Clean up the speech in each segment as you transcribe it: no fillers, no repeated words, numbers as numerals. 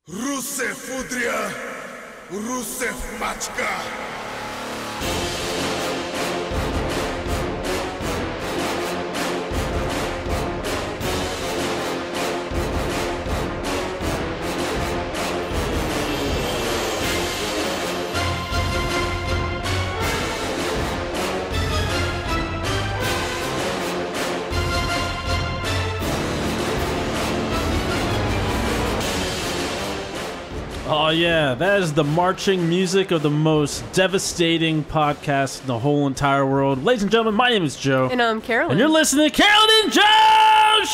Rusev Udria, Rusev Machka. Oh yeah, that is the marching music of the most devastating podcast in the whole entire world. Ladies and gentlemen, my name is Joe. And I'm Carolyn. And you're listening to Carolyn and Joe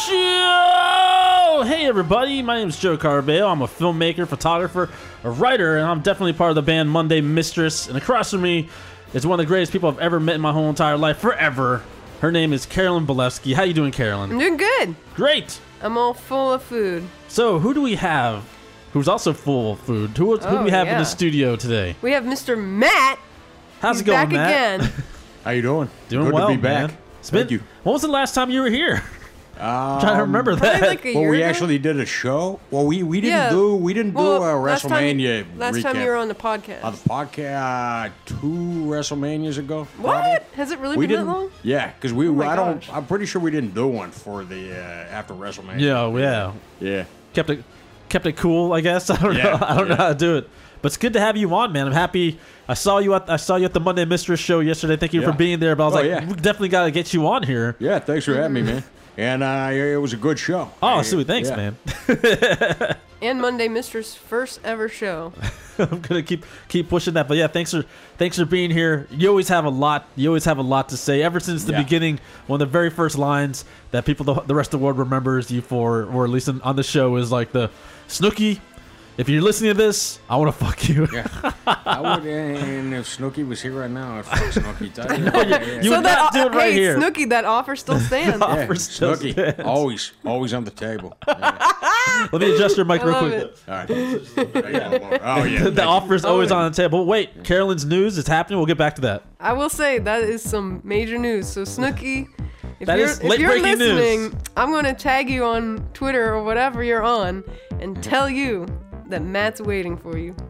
Show! Hey everybody, my name is Joe Carbeo. I'm a filmmaker, photographer, a writer, and I'm definitely part of the band Monday Mistress. And across from me is one of the greatest people I've ever met in my whole entire life, forever. Her name is Carolyn Bolevsky. How you doing, Carolyn? I'm doing good. Great! I'm all full of food. So, who do we have who's also full of food? Who do we have in the studio today? We have Mr. Matt. How's He's it going, back Matt? again. How you doing? Doing Good well, to be back. man. Thank you. When was the last time you were here? I'm trying to remember that. Probably like a Well, year we ago? actually did a show. Well, we didn't Yeah. do a last WrestleMania Last recap. time you were on the podcast. On the podcast 2 WrestleManias ago. What? probably. Has it really We been didn't. that long? Yeah, because my I don't. gosh. I'm pretty sure we didn't do one for the after WrestleMania. Yeah. Yeah. Kept it cool, I guess. I don't know. I don't know how to do it. But it's good to have you on, man. I'm happy. I saw you at the Monday Mistress show yesterday. Thank you for Yeah. being there. But I was Oh, like, yeah. we definitely got to get you on here. Yeah. Thanks for having me, man. And it was a good show. Oh, sweet. Thanks, Yeah. man. And Monday Mistress' first ever show. I'm gonna keep pushing that. But yeah, thanks for being here. You always have a lot. You always have a lot to say. Ever since the Yeah. beginning, one of the very first lines that the rest of the world remembers you for, or at least on the show, is like the Snooki. If you're listening to this, I want to fuck you. Yeah. I would, and if Snooki was here right now, I'd fuck Snooki. Tell you that. You would not do it right hey, here. Snooki, that offer still stands. Yeah, Offer still Snooki, stands. always on the table. Yeah. Let me adjust your mic real love quick. it. All right. Oh yeah. The offer is always yeah. on the table. Wait, Carolyn's news is happening. We'll get back to that. I will say that is some major news. So Snooki, That is if late you're breaking news. listening, I'm going to tag you on Twitter or whatever you're on and tell you that Matt's waiting for you.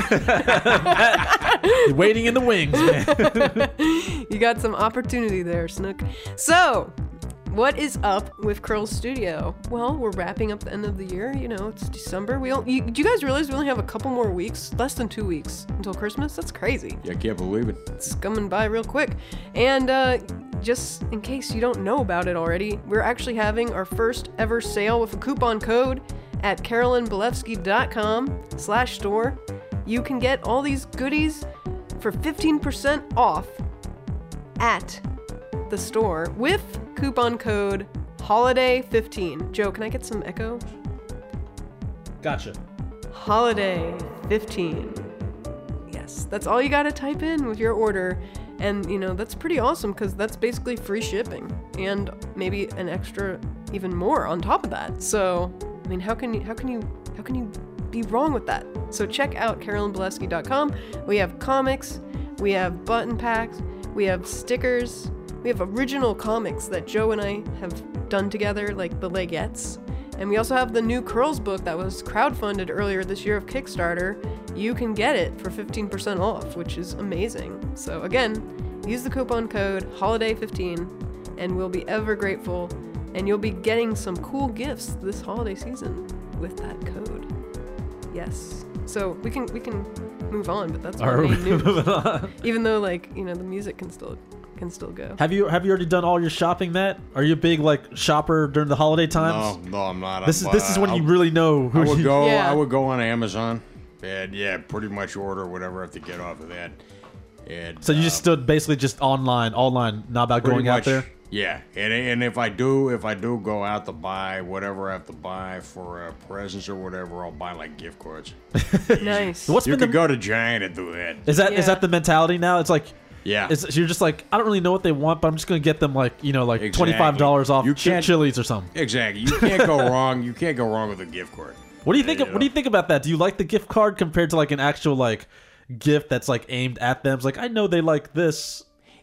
You're waiting in the wings, man. You got some opportunity there, Snook. So, what is up with Curl Studio? Well, we're wrapping up the end of the year. You know, it's December. Do you guys realize we only have a couple more weeks, less than 2 weeks until Christmas? That's crazy. Yeah, I can't believe it. It's coming by real quick. And just in case you don't know about it already, we're actually having our first ever sale with a coupon code at carolynbolevsky.com/store. You can get all these goodies for 15% off at the store with coupon code HOLIDAY15. Joe, can I get some echo? Gotcha. HOLIDAY15. Yes, that's all you gotta type in with your order. And, you know, that's pretty awesome because that's basically free shipping and maybe an extra even more on top of that. So, I mean, how can you be wrong with that? So check out carolynbolevsky.com. We have comics, we have button packs, we have stickers, we have original comics that Joe and I have done together, like the Legettes. And we also have the new Curls book that was crowdfunded earlier this year of Kickstarter. You can get it for 15% off, which is amazing. So again, use the coupon code HOLIDAY15 and we'll be ever grateful. And you'll be getting some cool gifts this holiday season with that code. Yes. So we can move on, but that's our main news. Even though, like, you know, the music can still go. Have you already done all your shopping, Matt? Are you a big like shopper during the holiday times? No, I'm not. This is when you really know who I would go. Yeah. I would go on Amazon, and yeah, pretty much order whatever I have to get off of that. And So you just stood basically just online, not about pretty going out much, there. Yeah, and if I do go out to buy whatever I have to buy for presents or whatever, I'll buy like gift cards. Nice. What's You been could go to Giant and do that. is that Yeah. the mentality now? It's like Yeah. you're just like, I don't really know what they want, but I'm just gonna get them like Exactly. $25 off You can't- Chili's or something. Exactly. You can't go wrong. You can't go wrong with a gift card. What do you think? You What do you think about that? Do you like the gift card compared to like an actual like gift that's like aimed at them? It's like I know they like this.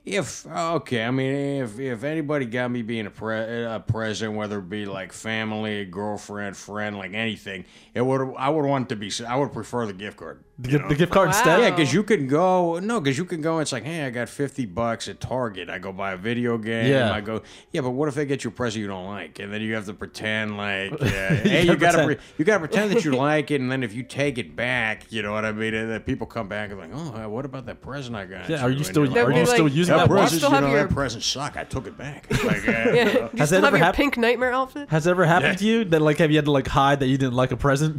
I mean, if anybody got me being a present, whether it be like family, girlfriend, friend, like anything, I would want it to be. I would prefer the gift card. The gift card Wow. instead. Yeah, because you can go. No, because you can go. It's like, hey, I got $50 at Target. I go buy a video game. Yeah. I go. Yeah, but what if they get you a present you don't like, and then you have to pretend like, hey, you gotta pretend that you like it, and then if you take it back, you know what I mean? And then people come back and like, oh, what about that present I got? Yeah, are you And still you're like, using that that watch? present? Still You have know, your- that present suck. I took it back. Like, Yeah. Do you Has still that have ever your happened? pink nightmare outfit? Has it ever happened to you that like have you had to like hide that you didn't like a present?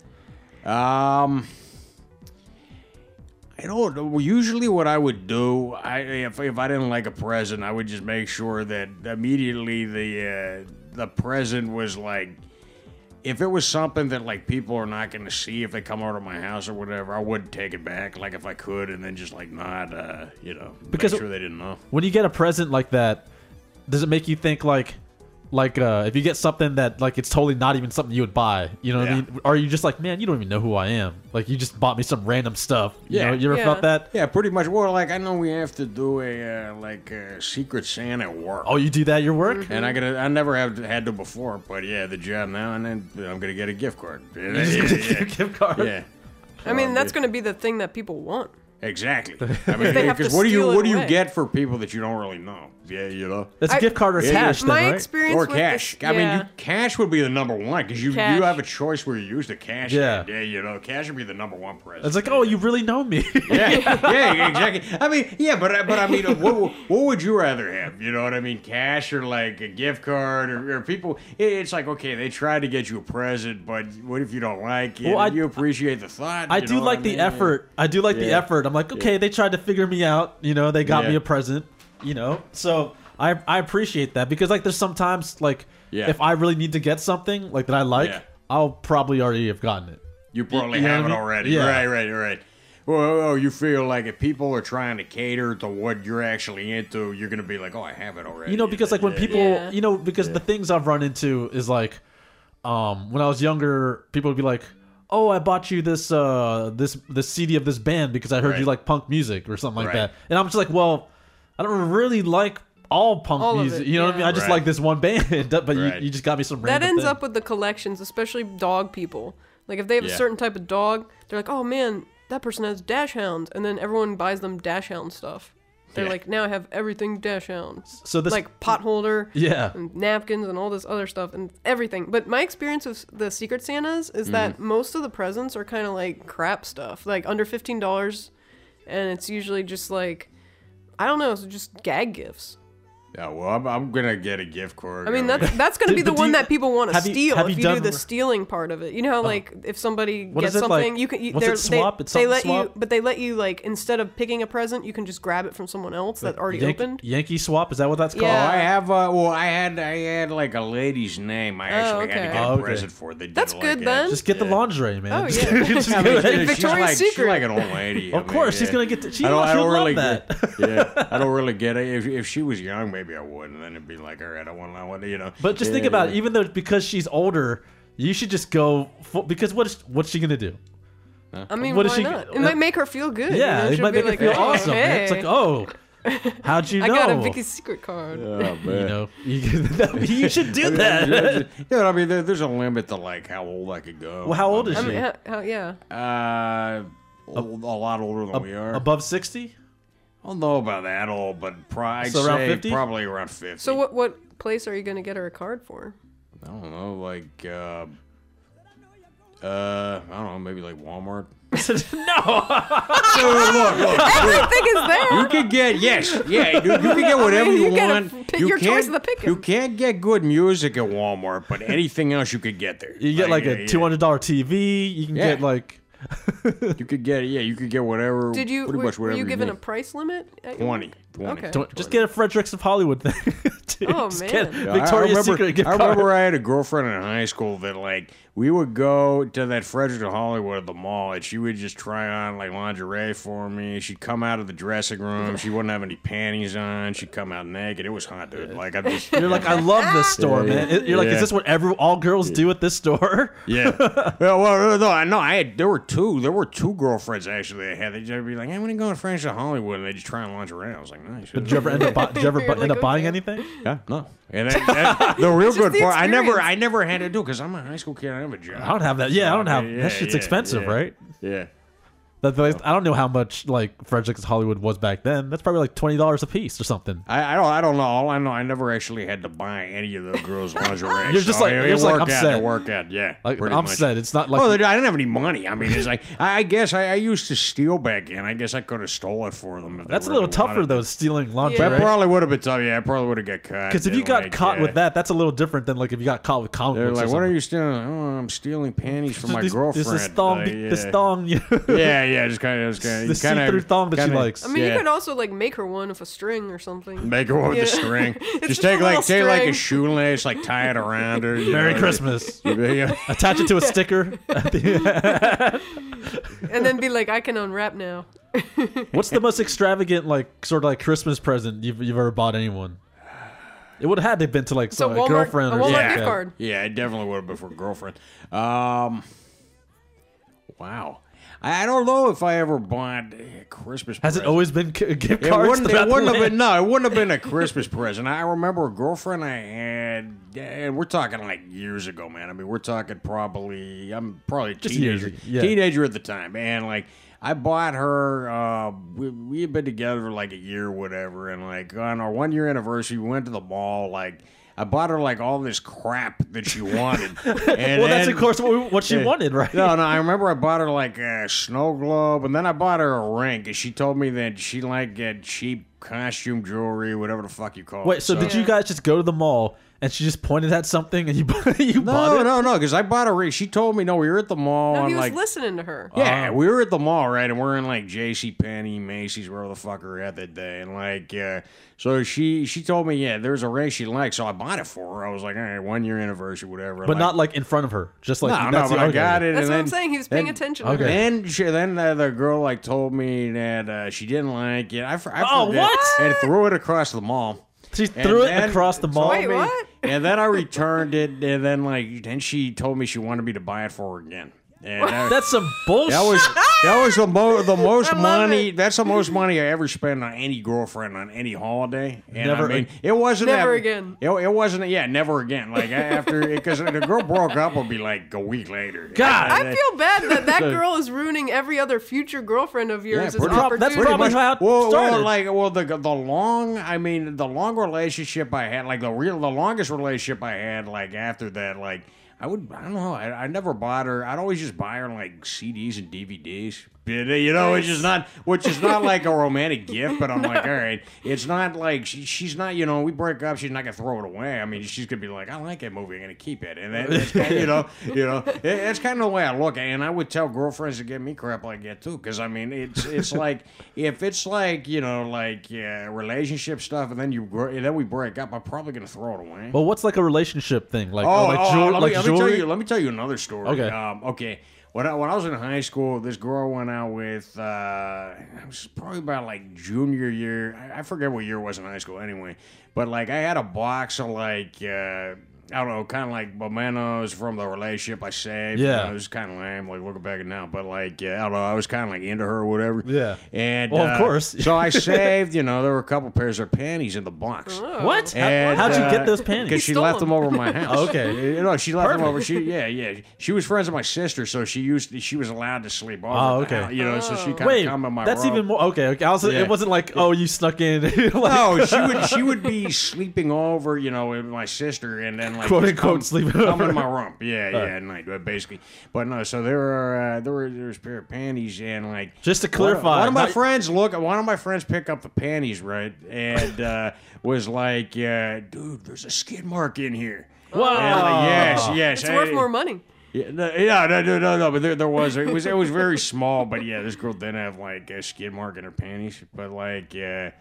I don't know. Usually, what I would do, if I didn't like a present, I would just make sure that immediately the present was like, if it was something that like people are not going to see if they come over to my house or whatever, I would take it back, like if I could, and then just like not, Because- make sure they didn't know. When you get a present like that, does it make you think like if you get something that like it's totally not even something you would buy, you know what I Yeah. mean? Or are you just like, man, you don't even know who I am. Like you just bought me some random stuff. You Yeah. know, you ever Yeah. felt that? Yeah, pretty much. Well, like I know we have to do a Secret Santa at work. Oh, you do that at your work? And I never have had to before, but yeah, the job now, and then I'm gonna get a gift card. You just get a gift card. Yeah. I mean, that's going to be the thing that people want. Exactly. I mean, they have to because what do steal you it away. get for people that you don't really know? Yeah, you know. That's a I- gift card or Yeah, cash, My then, right? experience Or with cash. This, I mean, yeah. cash would be the number one because you Cash. have a choice where you use the cash. Yeah. Yeah, you know, cash would be the number one present. It's like, oh, you really know me. Yeah, yeah, exactly. I mean, yeah, but I mean, what would you rather have? You know what I mean? Cash or like a gift card or people? It's like, okay, they tried to get you a present, but what if you don't like it? Well, You appreciate the thought. I you do know what like the mean? effort. I do like the Yeah. effort. I'm like, okay, they tried to figure me out. You know, they got Yeah. me a present. You know, so I appreciate that because like there's sometimes like Yeah. if I really need to get something like that I like, Yeah. I'll probably already have gotten it. You probably You know have what it I mean? already. Yeah. Right. Well, you feel like if people are trying to cater to what you're actually into, you're gonna be like, oh, I have it already. You know, because like when Yeah. people, Yeah. you know, because the things I've run into is like, when I was younger, people would be like, "Oh, I bought you this this CD of this band because I heard Right. you like punk music or something like Right. that," and I'm just like, "Well, I don't really like all punk All of music, it, you know what I yeah. mean? I just Right. like this one band, but Right. you just got me some That random ends thing. up with the collections, especially dog people. Like if they have a Yeah. certain type of dog, they're like, "Oh man, that person has dash hounds," and then everyone buys them dash hound stuff. They're Yeah. like, "Now I have everything dash hound." So this, Like pot holder, yeah, and napkins and all this other stuff and everything. But my experience with the Secret Santas is that most of the presents are kind of like crap stuff, like under $15, and it's usually just like, I don't know, it's just gag gifts. Yeah, well, I'm gonna get a gift card. I mean, that's going to be the But do one you- that people want to have you- steal have if you you do done- the stealing part of it. You know how like if somebody What gets is it, like- something, you can what's it, swap? It's they something let swap? you, but they let you like instead of picking a present, you can just grab it from someone else that already opened. Yankee swap. Is that what that's called? Yeah. I have. I had like a lady's name. I actually had to okay. get Oh, a okay. present for. They did That's like good that. then. Just get the lingerie, man. Oh, yeah. Just I go mean, ahead. Victoria's she's Secret. like an old lady. Of course, she's gonna get. She I don't she'll love really that. yeah, I don't really get it. If she was young, maybe I would, and then it'd be like, all right, I want, you know. But just think about it. Even though because she's older, you should just go because what's she gonna do? I mean, What is why she- not? It might make her feel good. Yeah, you know? it She'll might be make her like, feel "Oh, awesome. Man. Hey, It's like, oh, how'd you know? I got a Vicky's Secret card. Oh, man. You know, you should do that. Yeah, I mean, there's a limit to like how old I could go. Well, how old is I she? mean, yeah. A lot older than we are. Above 60? I don't know about that old, but I'd So around say 50? probably around 50. So what place are you gonna get her a card for? I don't know, like I don't know, maybe like Walmart. No. Everything is there. You can get you can get whatever you get a- want. pick You your choice can't- of the picking. You can't get good music at Walmart, but anything else you could get there. You get like a $200 TV. You can Yeah. get like You could get you could get whatever. Did you pretty much were whatever you given need. a price limit? At your 20. work? 20. Okay. just get a Fredericks of Hollywood thing. Dude, Oh, just man. get Yeah, Victoria's Secret gift I card. remember I had a girlfriend in high school that like we would go to that Frederick of Hollywood at the mall and she would just try on like lingerie for me. She'd come out of the dressing room. She wouldn't have any panties on. She'd come out naked. It was hot, dude. Like I just You're like, I love this store, Yeah, man. You're like, yeah. is this what all girls do at this store? yeah. Well, no, I had there were two girlfriends actually I had. They'd just be like, "I'm gonna go to Friends of Hollywood," and they just try on lingerie. I was like, "Nice." Did you ever end up? Did you ever You're end up like, buying okay. anything? Yeah, no. And the real good the part, I experience. never had to do because I'm a high school kid. I have a job. I don't have that. Yeah, I don't have. Yeah, That shit's yeah, expensive, yeah. right? Yeah. I don't know how much like Fredericks Hollywood was back then. That's probably like $20 a piece or something. I don't know. All I know, I never actually had to buy any of the girls' lingerie. You're just so like- it you're just like, worked I'm out. set. It worked out. Yeah, Like pretty I'm much. said, it's not like Oh, I didn't have any money. I mean, it's like I guess I used to steal back then. I guess I could have stole it for them. If they that's a really little tougher wanted though, it. stealing That lingerie. probably would have been tough. Yeah, I probably would have got caught. Because if you And, got like, caught with that, that's a little different than like if you got caught with comic they're books. or like, "What are something. you stealing?" "Oh, I'm stealing panties from my This- girlfriend." This thong, this yeah. thong, Yeah, just kind of, the see-through thong that she likes. I mean, you could also like make her one with a string or something. Make her one with Yeah. the string. It's Just just a take like little a string. shoelace, like tie it around her. you Merry know. Christmas. Yeah. Attach it to a sticker. And then be like, I can unwrap now. What's the most extravagant, like, sort of like Christmas present you've ever bought anyone? It would have had to have been to like So some Walmart, girlfriend a or Walmart something. gift card. Yeah, it definitely would have been for a girlfriend. Wow. I don't know if I ever bought a Christmas Has it present. always been gift It cards? wouldn't, throughout it the wouldn't have land? been no. It wouldn't have been a Christmas present. I remember a girlfriend I had, and we're talking like years ago, man. I mean, we're talking probably I'm probably a Just teenager, years, yeah. teenager at the time, and like I bought her. We had been together for like a year, or whatever, and like on our 1 year anniversary, we went to the mall. Like I bought her like all this crap that she wanted. And Well, that's then- of course what she wanted, right? no, I remember I bought her like a snow globe, and then I bought her a ring, and she told me that she liked get cheap costume jewelry, whatever the fuck you call it. Wait, so did you guys just go to the mall and she just pointed at something and you bought it? No, because I bought a ring. She told me, no, we were at the mall. No, and he was like, listening to her. yeah, we were at the mall, right? And we're in like J.C. Penney, Macy's, wherever the fuck we were at that day. And like, so she told me, yeah, there's a ring she liked. So I bought it for her. I was like, all right, 1 year anniversary, whatever. But not like in front of her. Just like no, that's but the- I okay. got it. That's and what then, I'm saying. He was paying then- attention okay. to her. Then the girl like told me that she didn't like it. I forget. what? And threw it across the mall. She And threw it then across the mall. Wait, what? And then I returned it, and then she told me she wanted me to buy it for her again. And That's some bullshit. that was the most I love money. it. That's the most money I ever spent on any girlfriend on any holiday. And Never- I mean, it wasn't Never that- again. It wasn't. Yeah, never again. Like after because the girl broke up would be like a week later. God. I feel bad that girl is ruining every other future girlfriend of yours' pretty- opportunity. that's probably how it started. The long relationship I had, like the longest relationship I had, like after that, like I don't know, I never bought her. I'd always just buy her like CDs and DVDs. You know, which is not like a romantic gift, but I'm like, all right, it's not like she's not, you know, we break up, she's not gonna throw it away. I mean, she's gonna be like, I like that movie, I'm gonna keep it, and that's kind of, it's kind of the way I look at it. And I would tell girlfriends to give me crap like that too, because I mean, it's like if it's like relationship stuff, and then we break up, I'm probably gonna throw it away. Well, what's like a relationship thing? Like, Let jewelry? me tell you another story. Okay. Okay. When I was in high school, this girl went out with. It was probably about like junior year. I forget what year it was in high school. Anyway, but like I had a box of like. I don't know, kind of like mementos from the relationship I saved. Yeah. You know, it was kind of lame, like looking back at it now. But like, I don't know, I was kind of like into her or whatever. Yeah. And Well, of course. So I saved. There were a couple pairs of panties in the box. What? And, How'd you get those panties? Because she stole left them. them over my house. Okay. She left them over. She was friends with my sister, so she was allowed to sleep over. Oh, at the okay. house, so she kind Wait, of come in my that's room. even more. Okay. Yeah. It wasn't like, oh, you snuck in. like, No, she would be sleeping over, with my sister, and then like Quote, just unquote, come, sleeping come over. in my room. Yeah, at night, basically. But no, so there was a pair of panties, and like Just to clarify, one of my not- friends pick up the panties, right, and was like, dude, there's a skid mark in here. Wow. And like, yes. It's worth more money. Yeah, no, but there was it was very small, but yeah, this girl didn't have like a skid mark in her panties, but like yeah,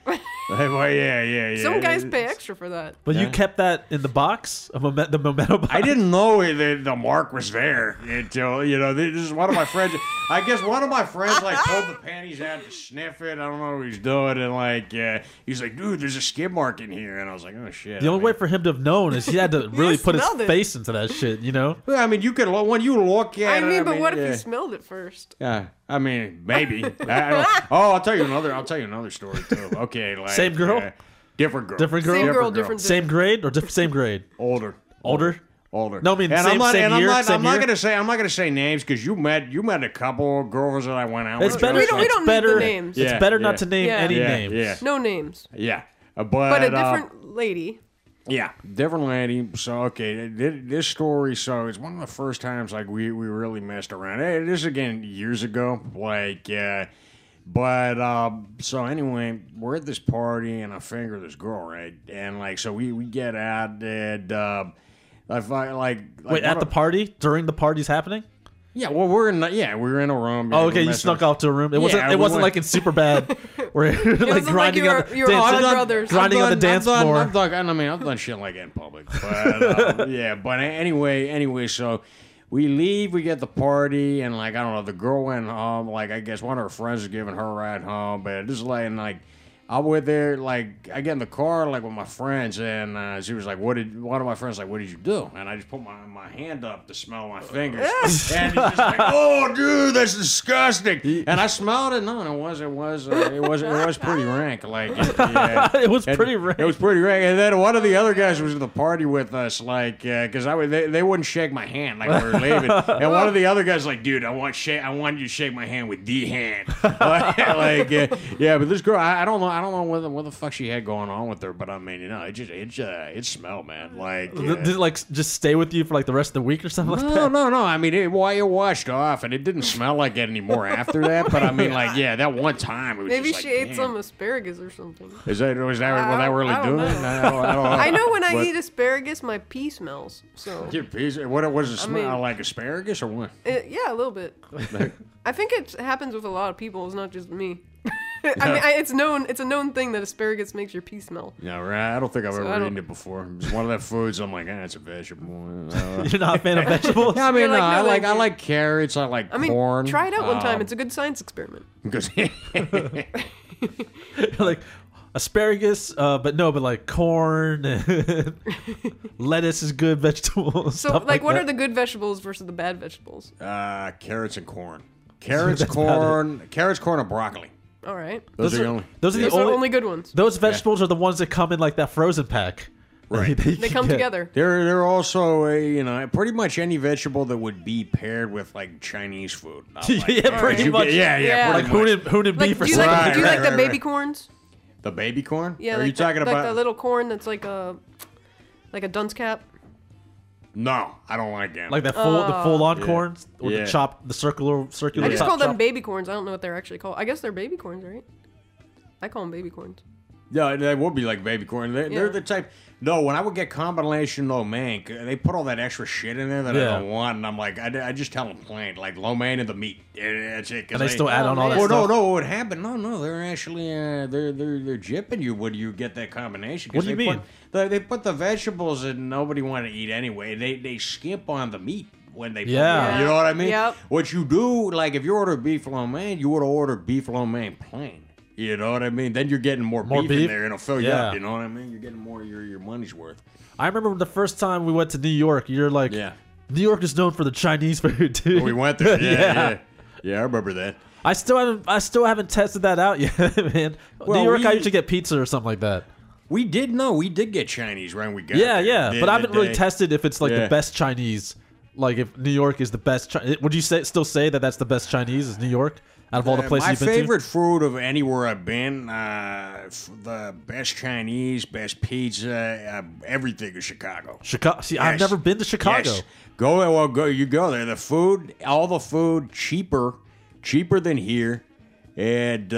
Some guys pay extra for that. But you kept that in the box, the memento box. I didn't know that the mark was there until this is one of my friends. I guess one of my friends like pulled the panties out to sniff it. I don't know what he's doing, and like he's like, dude, there's a skid mark in here, and I was like, oh shit. The only way for him to have known is he had to really put his smelled it. face into that shit, Well, I mean, you could look Well, when you look at I it, mean, but what if yeah. you smelled it first? Yeah, I mean, maybe. I'll tell you another story too. Okay, like Same girl? different girl, Different girl? Same girl, different Same grade or same grade? older. Older? No, I mean, same year. I'm not gonna say names because you met a couple of girls that I went out It's with. better. We don't it's need better, the names. It's Yeah, better yeah. not to name Yeah. any Yeah, names. yeah. No names. Yeah, But a different lady. Yeah, different lady. So okay, this story. So it's one of the first times like we really messed around. Hey, this is again years ago. Like, so anyway, we're at this party and I finger this girl, right? And like, so we get out and I find like Wait, at the party? During the party's happening? yeah, well we were in a room. Oh, okay, you snuck off to a room. It wasn't. Yeah, It we wasn't went- like in Superbad, where you're like wasn't like grinding you on were- the you were dancing- all brothers. grinding on the dance floor. I've done shit like that in public, but yeah. But anyway, so we leave, we get the party, and like I don't know, the girl went home. Like I guess one of her friends was giving her a ride home, but this is like I went there, like I get in the car like with my friends, and she was like, one of my friends like, what did you do? And I just put my hand up to smell my fingers, and he's just like, oh dude, that's disgusting. And I smelled it. No, it was pretty rank. Like It was pretty rank. It was pretty rank. And then one of the other guys was at the party with us, like because they wouldn't shake my hand like we were leaving, and one of the other guys like, dude, I want you to shake my hand with the hand. Yeah, but this girl, I don't know what the fuck she had going on with her, but I mean, it smelled, man. Like, Did it like just stay with you for like the rest of the week or something like that? no. I mean, it washed off, and it didn't smell like it anymore after that. But I mean, like, yeah, that one time, it was Maybe just she like, ate damn. some asparagus or something. Was that really I don't doing it? know. I don't know. I know when I But- eat asparagus, my pee smells. So Your piece- What does it smell mean- like? Asparagus or what? yeah, a little bit. I think it happens with a lot of people. It's not just me. I mean, it's known. It's a known thing that asparagus makes your pee smell. Yeah, right. I don't think I've I ever don't- eaten it before. It's one of the foods. I'm like, it's a vegetable. You're not a fan of vegetables? Yeah, I mean, You're like, no, no, I thank you. like carrots. I like I mean, corn. try it out one time. It's a good science experiment. because Like asparagus, but like corn, and lettuce is good vegetables. So, stuff like, what that. are the good vegetables versus the bad vegetables? carrots and corn. Carrots, corn, and broccoli. All right, Those are the only. Those are those the are only. only good ones. Those vegetables are the ones that come in like that frozen pack. Right. They come together. They're also pretty much any vegetable that would be paired with like Chinese food. Not like- Yeah, pretty You much. get- Yeah, Yeah. Like pretty much. who did Like, beef or do you something? like, do you like Right, the right. baby corns? The baby corn? Yeah, Are like you talking like about? the little corn that's like a dunce cap. No, I don't like them. Like the full on corns or Yeah. the chopped the circular I just top call them chop? baby corns. I don't know what they're actually called. I guess they're baby corns, right? I call them baby corns. Yeah, they would be like baby corn. They're Yeah. the type. No, when I would get combination lo mein, they put all that extra shit in there that Yeah. I don't want, and I'm like, I just tell them plain, like lo mein and the meat. And that's it. And they still add on all that man. stuff. No, what would happen? No, they're actually they're gypping you when you get that combination. 'cause What do you they mean? They put the vegetables that nobody wanted to eat anyway. They skip on the meat when they put Yeah. it. You know what I mean? Yep. What you do, like if you order beef lo mein, you would order beef lo mein plain. You know what I mean? Then you're getting more beef in beef? there, and it'll fill you Yeah. up. You know what I mean? You're getting more of your money's worth. I remember the first time we went to New York. You're like, Yeah. New York is known for the Chinese food too. We went there. Yeah. Yeah, I remember that. I still haven't tested that out yet, man. Well, New York, I we- usually get pizza or something like that. We did get Chinese right when we got Yeah, there. yeah, but I haven't really They- tested if it's like Yeah. the best Chinese. Like if New York is the best. Would you still say that that's the best Chinese? Is New York out of all the places my you've been favorite food of anywhere I've been, the best Chinese, best pizza, everything is Chicago. to? Chicago. See, I've Yes. never been to Chicago. Yes. You go there. The food, all the food, cheaper than here, and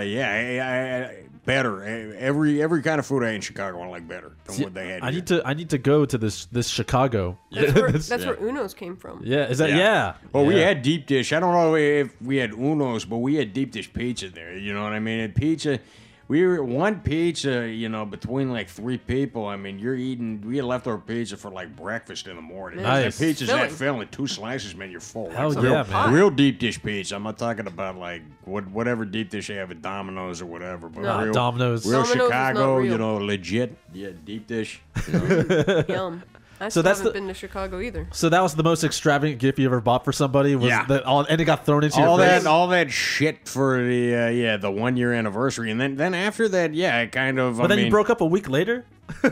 better. Every kind of food I ate in Chicago I like better than what they had. I here. need to go to this Chicago. That's where Uno's came from. Yeah, is that yeah? Well, we Yeah. had deep dish. I don't know if we had Uno's, but we had deep dish pizza there. You know what I mean? And pizza, we were one pizza. Between like three people. I mean, we had leftover pizza for like breakfast in the morning. Nice. That pizza's that Filling. filling. 2 slices, man, you're full. Hell Like, yeah, real, man. Real deep dish pizza. I'm not talking about like whatever deep dish they have at Domino's or whatever. But No. real, Domino's. real Domino's is not Chicago. real. Legit. Yeah, deep dish. Yum. I So still that's haven't the- been to Chicago either. So that was the most extravagant gift you ever bought for somebody? Was Yeah. and it got thrown into all your face? all that shit for the 1 year anniversary, and then after that, yeah, it kind of. But then you broke up a week later?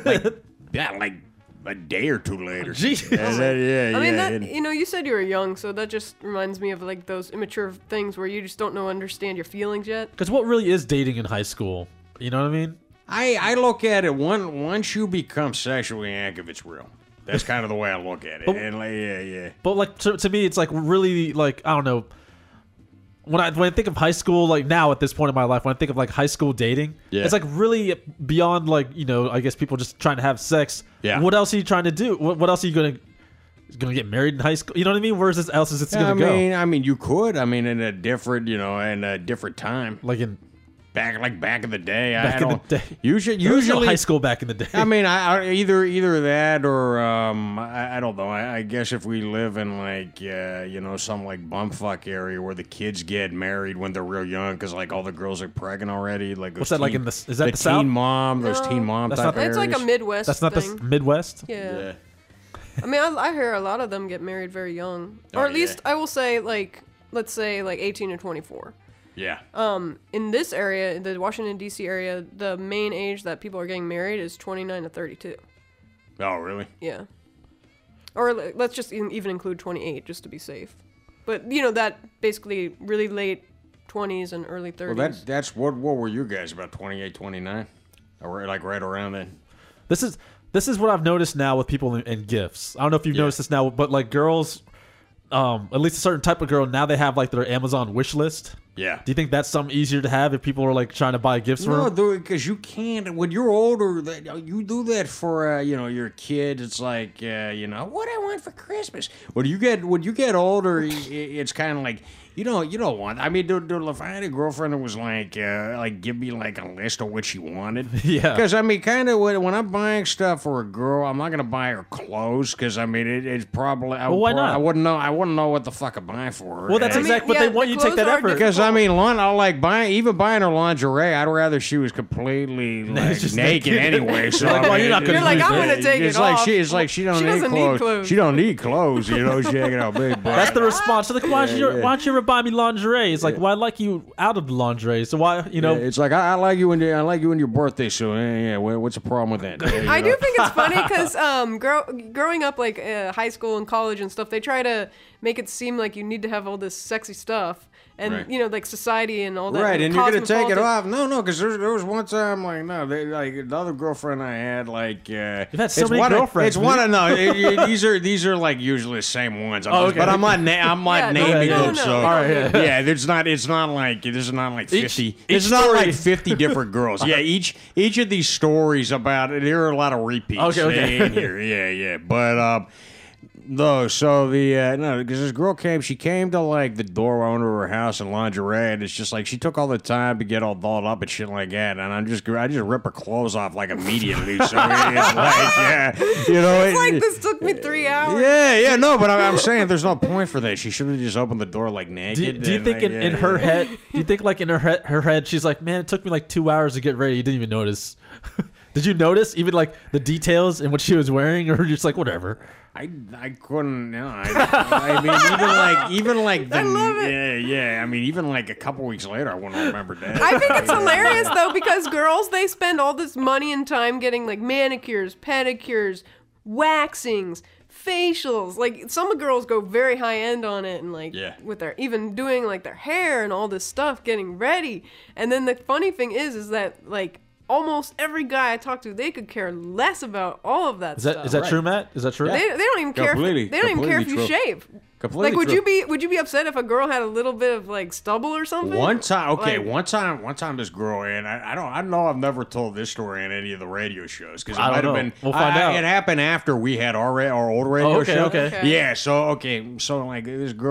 like a day or two later. Jeez. Yeah, I mean, yeah, that you said you were young, so that just reminds me of like those immature things where you just don't understand your feelings yet. Because what really is dating in high school? You know what I mean? I look at it once you become sexually active, it's real. That's kind of the way I look at it. And like, yeah. But like to me, it's like really like I don't know. When I think of high school, like now at this point in my life, when I think of like high school dating, Yeah. it's like really beyond like I guess people just trying to have sex. Yeah. What else are you trying to do? What else are you gonna get married in high school? You know what I mean? Where's this else is it gonna go? I mean, you could. I mean, in a different, in a different time. Like in Back in the day. back in the day. Usually, There was no high school back in the day. I mean, I either that or I don't know. I guess if we live in like some like bumfuck area where the kids get married when they're real young because like all the girls are pregnant already. Like What's that like in is that the teen South? mom? Those No. teen mom That's type not- It's like a areas. Midwest That's not thing. the Midwest. Yeah. I mean, I hear a lot of them get married very young, Oh, or at yeah. least I will say like let's say like 18 to 24. Yeah. In this area, the Washington D.C. area, the main age that people are getting married is 29 to 32. Oh, really? Yeah. Or let's just even include 28 just to be safe. But that basically really late 20s and early 30s. Well, that's what were you guys about 28, 29? Or like right around then? This is what I've noticed now with people in gifts. I don't know if you've noticed this now, but like girls, at least a certain type of girl, now they have like their Amazon wish list. Yeah. Do you think that's something easier to have if people are like trying to buy gifts for No, them? because you can't. When you're older, you do that for your kid. It's like what I want for Christmas. When you get older, it's kind of like you don't want. I mean, if I had a girlfriend that was like give me like a list of what she wanted. Yeah. Because I mean, kind of when I'm buying stuff for a girl, I'm not gonna buy her clothes because I mean it's probably. Why not? I wouldn't know what the fuck I'm buying for her. Well, that's And- exactly what yeah, they want the you to take that clothes are effort. because I mean, I like buying her lingerie. I'd rather she was completely like, just naked naked. anyway. So You're like, I well, mean, you're not gonna You're like, use I'm it. gonna take it's it like off. she don't She need doesn't need clothes. clothes. She don't need clothes. Checking out big. That's the response. So like, why don't you ever buy me lingerie? It's like, well, I like you out of the lingerie. So why, It's like I like you when your birthday. So what's the problem with that? I do think it's funny because growing up like high school and college and stuff, they try to make it seem like you need to have all this sexy stuff and Right. like society and all that. Right, and you're gonna take it cosmopolitan- off? No, because there was one time like no, like the other girlfriend I had like You've had so it's many one of- girlfriends, It's one of no, these are like usually the same ones. Okay. But I'm not Yeah, naming no, them. no, So no. All right, yeah. yeah, it's not like this is not like 50. Each It's not story- like 50 different girls. Yeah, each of these stories about there are a lot of repeats. Okay. in here. Yeah. But no, so because this girl she came to like the door owner of her house in lingerie, and it's just like she took all the time to get all dolled up and shit like that, and I just rip her clothes off like immediately. So it's like It's like this took me 3 hours. yeah, no, but I'm saying there's no point for that. She should have just opened the door like naked. Do you and, think like, in her head? Do you think like in her head, she's like, man, it took me like 2 hours to get ready. You didn't even notice. Did you notice even like the details and what she was wearing, or you're just like whatever? I couldn't. No, I mean, even like the, I love it. Yeah. I mean, even like a couple weeks later, I wouldn't remember that. I think it's hilarious though because girls they spend all this money and time getting like manicures, pedicures, waxings, facials. Like some girls go very high end on it and like Yeah. with their even doing like their hair and all this stuff, getting ready. And then the funny thing is that like almost every guy I talk to, they could care less about all of that stuff. Is that true, Matt? Is that true? They don't even care. Completely- They don't even care if you completely true. shave. Completely Like, would true. you be upset if a girl had a little bit of like stubble or something? One time, Like- one time, this girl and I know I've never told this story in any of the radio shows because it I don't might have know. been. We'll find out. It happened after we had our old radio Oh, okay, show. okay. Okay. Yeah, so like this girl,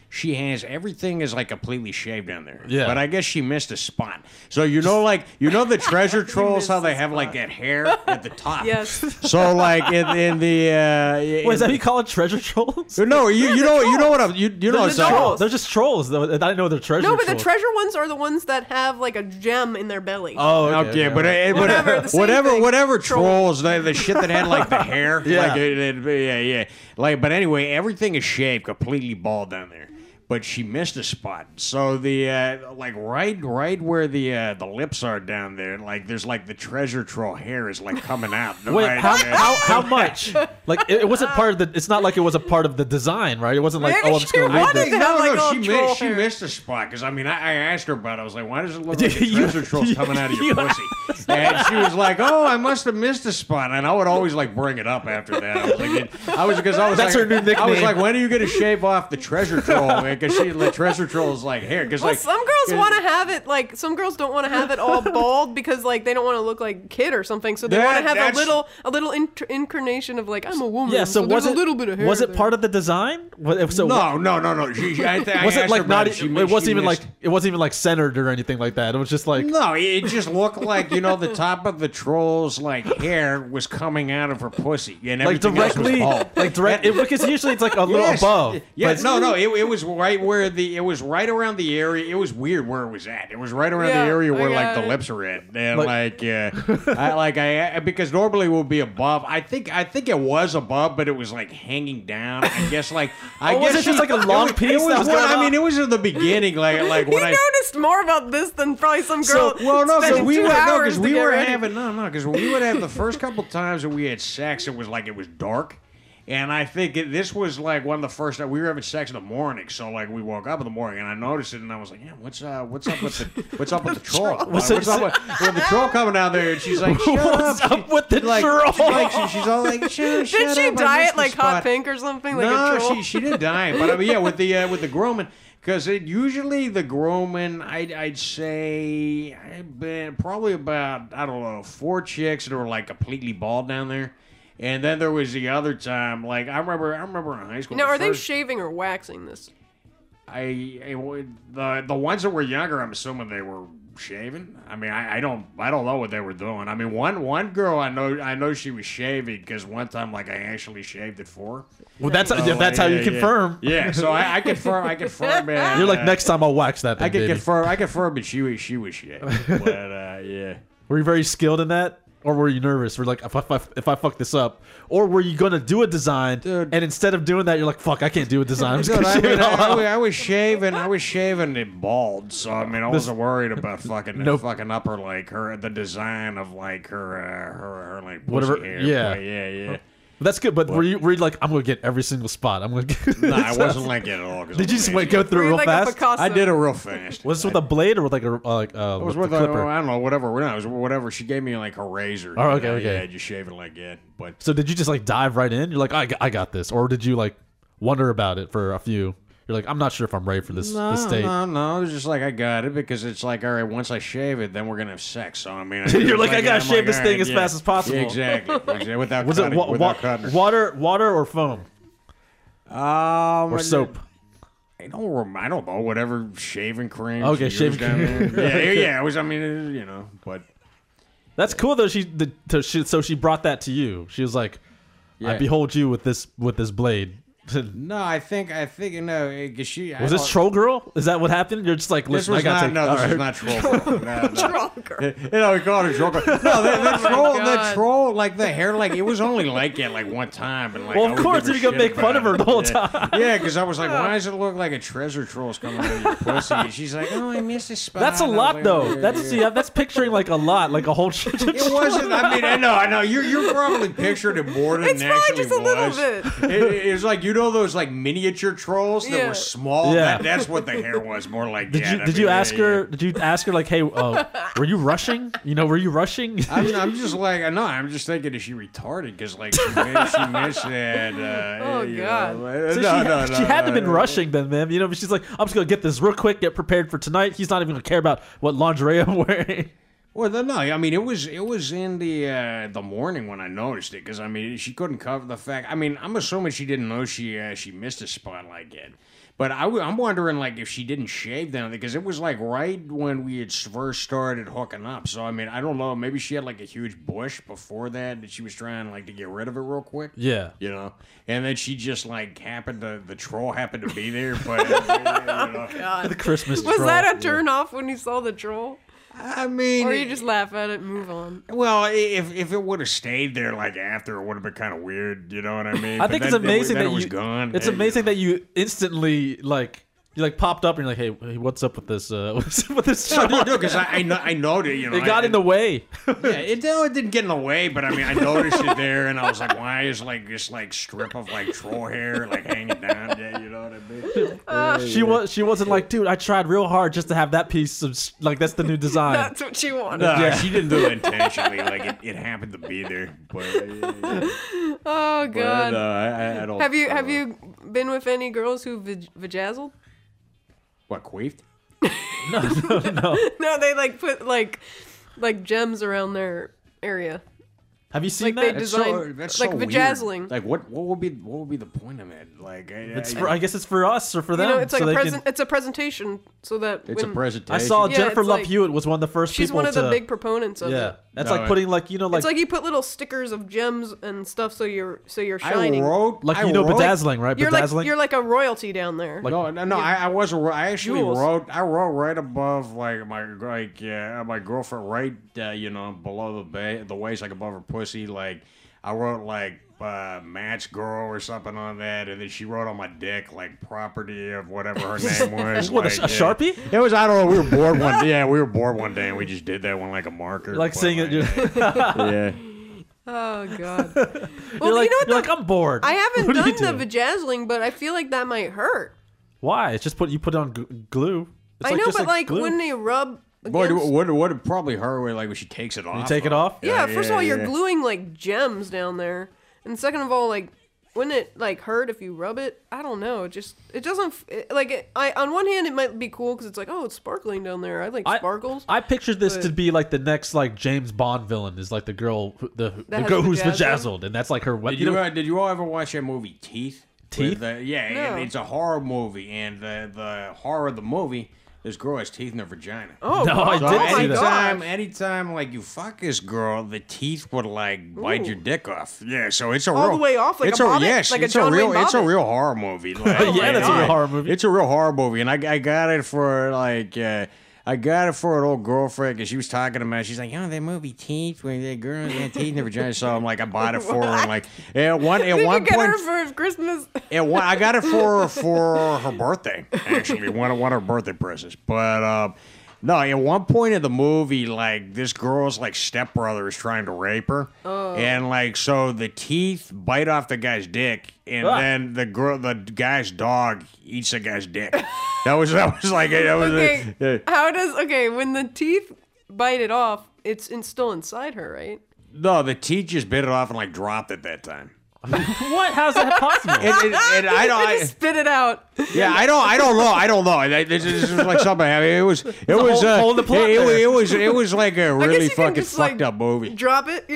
she has everything is like completely shaved down there. Yeah. But I guess she missed a spot. So the treasure trolls, how they have like that hair at the top. Yes. So like in the Wait, is that what you call it, treasure trolls? no, you know what I'm you know what I'm saying. trolls. They're just trolls, though. I didn't know they're treasure No, but trolls. the treasure ones are the ones that have like a gem in their belly. Oh, Okay, but Whatever, the same thing. whatever Trolls. trolls, the shit that had like the hair, Yeah. yeah. Like, but anyway, everything is shaved, completely bald down there. But she missed a spot, so the like right where the lips are down there, like there's like the treasure troll hair is like coming out. Wait, Right? how much? Like it wasn't part of the. It's not like it was a part of the design, right? It wasn't like, Maybe oh, I'm just gonna she leave wanted this. to have, like, all troll she hair. missed a spot because I mean I asked her about it. I was like, why does it look like the treasure troll's coming out of your you pussy? And she was like, oh, I must have missed a spot. And I would always like bring it up after that. I was That's like, her new I was nickname. like, when are you gonna shave off the treasure troll? Because the treasure troll's like hair. Because Well, like some girls want to have it like some girls don't want to have it all bald because like they don't want to look like a kid or something. So they want to have a little incarnation of like I'm a woman. Yeah, so there's was it a little bit of hair. was it there. part of the design? So no. I Was it like not? It wasn't even like it wasn't even like centered or anything like that. It was just like No, it just looked like the top of the troll's like hair was coming out of her pussy, and like everything else was directly bald. like direct. Because usually it's like a little above. Yes, but- no, it was right where it was right around the area. It was weird where it was at. It was right around Yeah, the area where I like got the it. lips are at, and because normally it would be above. I think it was above, but it was like hanging down. I guess like I Oh, was guess it just like a long piece that was going I mean, on? it was in the beginning, like You when I. noticed more about this than probably some girl. Well, no, because spending we 2 were hours to get ready. because when we would have the first couple times that we had sex, it was like it was dark. And I think this was like one of the first we were having sex in the morning. So like we woke up in the morning and I noticed it and I was like, yeah, what's up with the troll? What's up with the troll coming out there? And she's like, shut What's up. up with the like, troll? She's all like, shut Did up. she I dye missed it the like hot spot." pink or something? Like a No, troll? she didn't dye it. But I mean, yeah, with the grooming. Because usually the grooming, I'd say I've been probably about, I don't know, 4 chicks that were like completely bald down there. And then there was the other time, like I remember in high school. Now, the are they first- shaving or waxing this? the ones that were younger, I'm assuming they were shaving. I mean, I don't know what they were doing. I mean, one girl I know she was shaving because one time like I actually shaved it for her. Well, that's how you confirm. Yeah, so I confirm. Man, You're like next time I'll wax that thing, I can baby. confirm. I confirm that she was shaved. But yeah. Were you very skilled in that? Or were you nervous? We're like, if I fuck this up, or were you gonna do a design, Dude. and instead of doing that, you're like, fuck, I can't do a design. I'm just Dude, gonna I, shave mean, it all off. I was shaving it bald, so I mean I wasn't worried about fucking Nope. fucking up her like the design of like her like pussy Whatever- hair. yeah. But yeah. That's good, but were you like, I'm gonna get every single spot? I'm gonna. Get No, I wasn't like it at all. 'cause Did I'm you just lazy. go through it You're real like fast? a Picasso. I did it real fast. Was this with a blade or with like a It was with with the clipper? I don't know, whatever. No, it was whatever. She gave me like a razor. Oh, you okay, know, okay. Yeah, just shave it like that. But So did you just like dive right in? You're like, I got this, or did you like wonder about it for a few? You're like, I'm not sure if I'm ready for this state. No. It was just like I got it because it's like, all right, once I shave it, then we're gonna have sex. So I mean, You're like, I gotta I'm shave this all thing right, as fast as possible. Yeah, exactly. Without Was it cutting, without cutting. water or foam or soap? I don't know. Whatever shaving cream. Okay, she used shaving down cream. there. Yeah. It was. I mean, but That's cool though. So she brought that to you. She was like, I Yeah. behold you with this blade. no, I think because she Was this Troll Girl? Is that what happened? You're just like, This listen, was I gotta not. take. No, this was not troll. No. Troll girl. We call it a troll. No, that troll, God. like the hair, like it was only like that like one time, and like Well, I of would course, give you're gonna shit make fun of about her the it. whole Yeah. time. Yeah, because I was like, why does it look like a treasure troll's coming out of your pussy? And she's like, oh, I missed this spot. That's a I was lot like, though. yeah, That's yeah. that's picturing like a lot, like a whole. It wasn't. I mean, I know. You're probably pictured it more than It's it probably actually just a little was. bit. It was like those like miniature trolls that Yeah. were small. Yeah. That's what the hair was. More like. Did that. you ask her? Did you ask her like, hey, were you rushing? Were you rushing? I'm just like, no, I'm just thinking, is she retarded? Because like she missed that. Oh, God. So she had to have been rushing then, man. But she's like, I'm just gonna get this real quick, get prepared for tonight. He's not even gonna care about what lingerie I'm wearing. Well, no, I mean it was in the morning when I noticed it because I mean she couldn't cover the fact. I mean I'm assuming she didn't know she missed a spot like it, but I'm wondering like if she didn't shave down because it was like right when we had first started hooking up. So I mean I don't know, maybe she had like a huge bush before that she was trying like to get rid of it real quick. Yeah. You know, and then she just like the troll happened to be there, but you know. The Christmas Was troll. that a turn off when you saw the troll? I mean, Or you just laugh at it and move on? well, if it would have stayed there like after, it would have been kind of weird. You know what I mean? I But think it's then- amazing then that it was you. gone. It's amazing that you instantly like you like popped up and you're like, hey, what's up with this? What's up with this? No, troll? because I know that you know It got in the way. yeah, it didn't get in the way, but I mean I noticed it there, and I was like, why is like this like strip of like troll hair like hanging down there? You know what I mean? She wasn't like, dude, I tried real hard just to have that piece of like that's the new design. That's what she wanted. No, Yeah. she didn't do it intentionally. Like it happened to be there, but Oh god. I don't. Have you been with any girls who vajazzled? What queefed? No. No, they like put like gems around their area. Have you seen Like they that? design That's like so weird. vajazzling. Like what would be the point of it? Like I guess it's for us or for them. You know, it's like so a they can- present. It's a presentation, so that it's a when presentation. I saw Yeah, Jennifer it's Love like- Hewitt was one of the first she's people one of the to. big proponents of Yeah, it. that's No, like putting like like It's like you put little stickers of gems and stuff, so you're I shining. wrote like I you know wrote- bedazzling, right? You're Bedazzling. like you're like a royalty down there. Like- No, I wasn't. I actually Jewels. I wrote right above like my girlfriend, right below the waist, like above her pussy. Like I wrote like match girl or something on that, and then she wrote on my dick like property of whatever her name was. What, like, a Sharpie? It was, I don't know. We were bored one. Yeah, we were bored one day, and we just did that one like a marker. Like But, saying it. yeah. Oh god. You're Well, like, you know what? you're like I'm bored. I haven't What do you done the do? vajazzling, but I feel like that might hurt. Why? It's just you put it on glue. It's I know, just but like glue. when they rub. Boy, against- what it probably hurt with like when she takes it off. you take it off. Yeah, first of all, you're yeah. gluing like gems down there, and second of all, like wouldn't it like hurt if you rub it? I don't know. It doesn't on one hand it might be cool because it's like, oh, it's sparkling down there. I like sparkles. I pictured this But- to be like the next like James Bond villain is like the girl the That has girl who's vajazzled? vajazzled and that's like her weapon. Did you all ever watch that movie Teeth? Teeth? Yeah, No. it's a horror movie, and the horror of the movie, this girl has teeth in her vagina. Oh, No, I God. didn't Oh my see that. gosh. anytime like you fuck this girl, the teeth would like bite Ooh. your dick off. Yeah, so it's a All real, the way off, like it's a Bobbit? yes, Like a it's John real, Wayne it's a Bobbit? real horror movie. Like, Yeah, that's a real horror movie. It's a real horror movie, and I got it for like. I got it for an old girlfriend because she was talking to me. She's like, "Oh, that movie Teeth, where the girl had teeth in her vagina." So I'm like, I bought it for her. And like, at one Did you point, get her for Christmas? I got it for her birthday, actually, one of her birthday presents. But no, at one point in the movie, like this girl's like stepbrother is trying to rape her, and like so the teeth bite off the guy's dick, and Ah. then the guy's dog eats the guy's dick. That was like that was Okay, how does when the teeth bite it off, it's still inside her, right? no, the teeth just bit it off and like dropped it that time. What? How's that possible? And I don't. They just spit it out. Yeah, I don't know. This is like something. I mean, it was hole in the plot there. it was like a I guess really you can fucking just, fucked up movie. Drop it,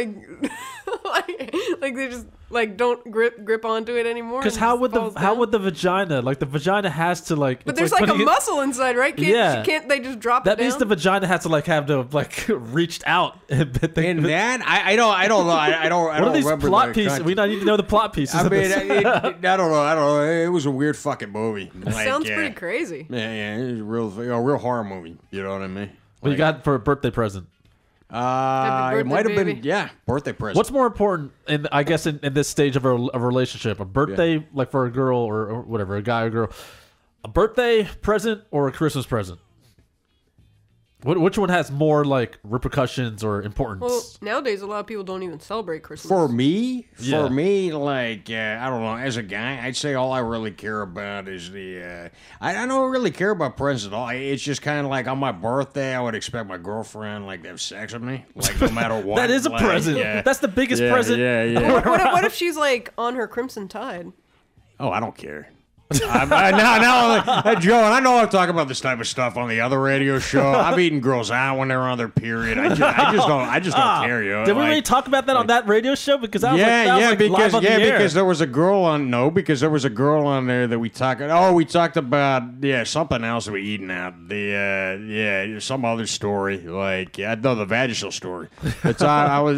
like they just like don't grip onto it anymore. Because and how it would falls the down. vagina like the vagina has to like? But it's there's like a putting it- muscle inside, right? Yeah. Can't they just drop That it down? means the vagina has to like have to like reached out. And And that I don't know. I don't what are these remember plot the pieces? content. We don't need to know the plot pieces. I of mean, this. I don't know. It was a weird fucking movie. Like, Sounds pretty crazy. Yeah, it was a real horror movie. You know what I mean? What you got for a birthday present? Happy It might have birthday, been birthday present. What's more important, I guess, in this stage of a relationship? A birthday, like for a girl or whatever, a guy or girl, a birthday present or a Christmas present? Which one has more like repercussions or importance? Well, nowadays a lot of people don't even celebrate Christmas. For me, Yeah. like I don't know. As a guy, I'd say all I really care about is the. I don't really care about presents at all. It's just kind of like on my birthday, I would expect my girlfriend like to have sex with me, like no matter what. that is a like, present. Yeah. That's the biggest Yeah, present. yeah, yeah. what if she's like on her Crimson Tide? Oh, I don't care. Joe, and I know I'm talking about this type of stuff on the other radio show. I'm eating girls out when they're on their period. I just don't care. You know? Did we really talk about that on that radio show? Because that was because live on the air. because there was a girl on there that we talked. Oh, we talked about something else we eating out. Some other story like I know the Vagisil story. It's I was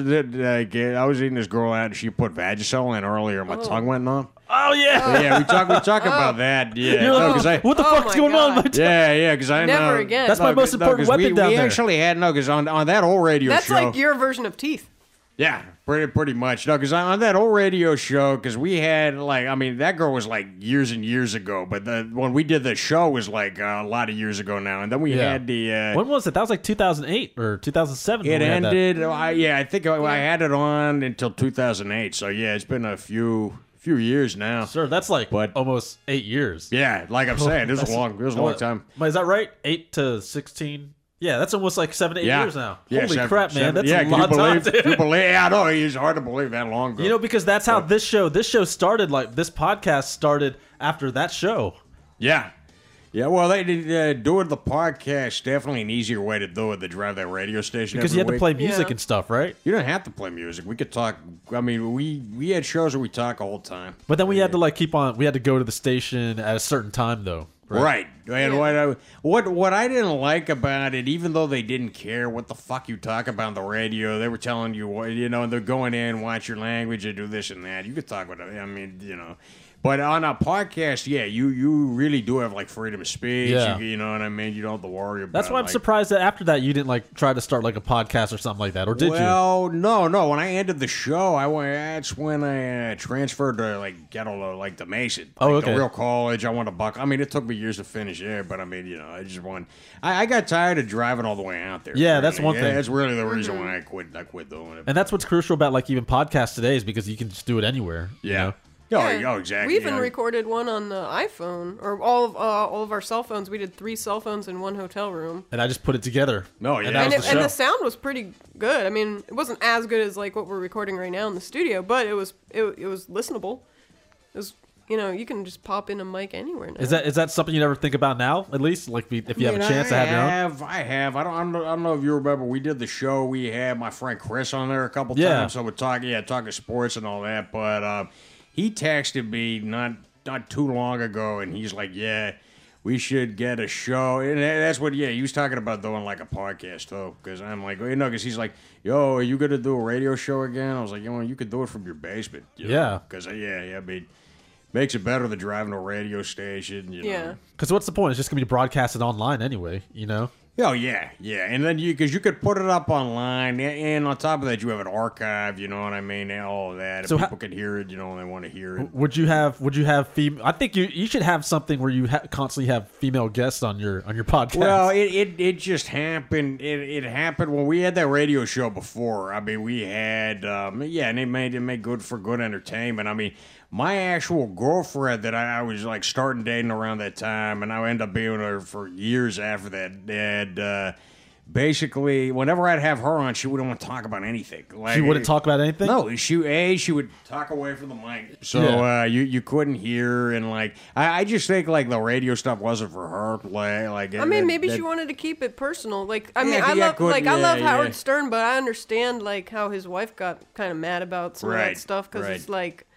eating this girl out and she put Vagisil in earlier. My tongue went numb. Oh yeah, we talk about that. Yeah, what the fuck's going on? My because I Never know again. That's my most important weapon down we there. actually had because on that old radio That's show. like your version of teeth. Yeah, pretty much. No, because on that old radio show, because we had that girl was like years and years ago, but when we did the show was like a lot of years ago now, and then we had the. When was it? That was like 2008 or 2007. It ended. I think I had it on until 2008. So yeah, it's been a few years now. Sure, that's like almost 8 years. Yeah, like I'm saying, this is a long time. Is that right? 8 to 16. Yeah, that's almost like 7 to 8 years now. Yeah, Holy crap, man! That's a lot of time. You believe? Yeah, I know. It's hard to believe that long ago. You know, because that's how this show started. Like this podcast started after that show. Yeah. Yeah, well, they did doing the podcast definitely an easier way to do it than drive that radio station. Because you had to play music and stuff, right? You don't have to play music. We could talk. I mean, we had shows where we talk all the time. But then we had to keep on. We had to go to the station at a certain time, though. Right. And what I didn't like about it, even though they didn't care what the fuck you talk about on the radio, they were telling you, and they're going in, watch your language, and do this and that. You could talk about it. But on a podcast, you really do have like freedom of speech. Yeah. You know what I mean? You don't have to worry about. That's why I'm surprised that after that you didn't try to start like a podcast or something like that, or did you? Well, no. When I ended the show, that's when I transferred to the Mason. Okay. The real college. I wanted to buck. I mean, it took me years to finish there, but I mean, I just wanted. I got tired of driving all the way out there. Yeah, that's one thing. That's really the reason why I quit doing it. And that's what's crucial about even podcasts today is because you can just do it anywhere. Yeah. You know? Yeah. Exactly. We even recorded one on the iPhone, or all of our cell phones. We did 3 cell phones in one hotel room. And I just put it together. No, yeah. And And the sound was pretty good. I mean, it wasn't as good as what we're recording right now in the studio, but it was listenable. It was, you can just pop in a mic anywhere now. Is that something you never think about now? At least, if you have a chance to have your own. I have. I don't know if you remember. We did the show. We had my friend Chris on there a couple times. So we're talking sports and all that. But he texted me not too long ago, and he's like, "Yeah, we should get a show." And that's what. Yeah, he was talking about doing like a podcast though. Because I'm like, because he's like, "Yo, are you gonna do a radio show again?" I was like, you could do it from your basement. Yeah. Because I mean. Makes it better than driving to a radio station, Yeah. Because what's the point? It's just going to be broadcasted online anyway, Oh, yeah. And then because you could put it up online, and on top of that, you have an archive, you know what I mean? All of that. So people can hear it, and they want to hear it. Would you have female? I think you should have something where you constantly have female guests on your podcast. Well, it just happened. It happened when we had that radio show before. I mean, we had, and it made good for good entertainment. I mean, my actual girlfriend that I was starting dating around that time, and I ended up being with her for years after that. And basically, whenever I'd have her on, she wouldn't want to talk about anything. She wouldn't talk about anything? No, she would talk away from the mic, so you couldn't hear. And I just think the radio stuff wasn't for her. I mean, maybe she wanted to keep it personal. I love Howard Stern, but I understand how his wife got kind of mad about some of that stuff because it's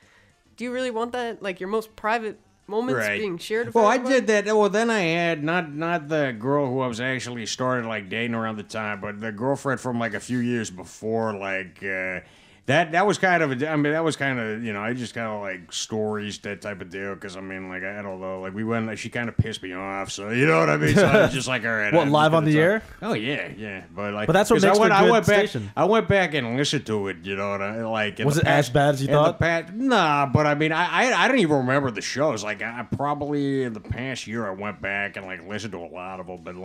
do you really want that? Your most private moments being shared with everybody? I did that. Well, then I had not the girl who I was actually started dating around the time, but the girlfriend from a few years before, that was kind of I just kind of stories, that type of deal, because I mean I don't know, we went, she kind of pissed me off, so you know what I mean. So I was just all right. What, live on the air? Oh yeah, but that's what makes for a good station. I went back and listened to it, Was it as bad as you thought? Nah, but I mean I don't even remember the shows. I probably in the past year I went back and listened to a lot of them, but